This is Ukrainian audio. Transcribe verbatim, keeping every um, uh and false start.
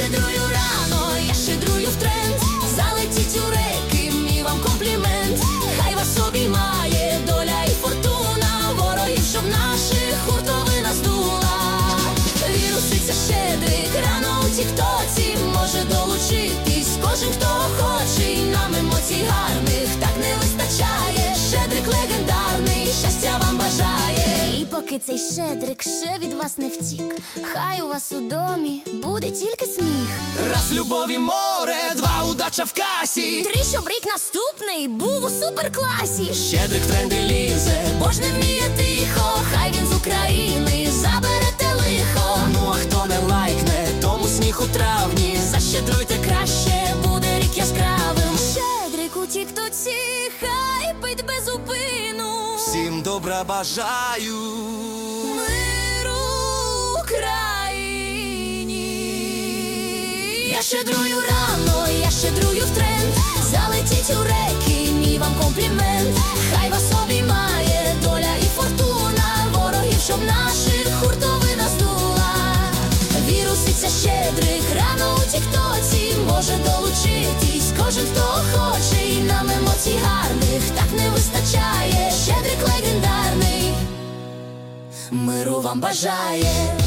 щедрую рано, я щедрую в тренд. Залетіть у реки, мій вам комплімент. Хай вас обіймає доля і фортуна, ворогів, щоб наших хуртовина здула. Віруситься щедрик, рано у тіктоці може долучитись кожен, хто хоче, і нам емоцій гарних так не вистачає. Щедрик легендарний, щастя вам бажає. І поки цей щедрик ще від вас не втік, хай у вас у домі буде тільки сміх. Раз любові море, два удача в касі, три, щоб рік наступний був у суперкласі. Щедрик в тренди лізе, бо ж не вміє тихо, хай він з України заберете лихо. Ну а хто не лайкне, тому сміх у травні. Защедруйте краще, буде рік яскравим. Щедрик у тіктоці, хай пить без зупину. Всім добра бажаю, миру Україні. Я щедрую рано, я щедрую в тренд. Залетіть у реки, мій вам комплімент. Хай вас обіймає доля і фортуна, ворогів, щоб наших хуртовина здула. Віруситься щедрик, рано у тіктоці може долучитись кожен, хто хоче, і нам емоцій гарних так не вистачає. Щедрик легендарний, миру вам бажає.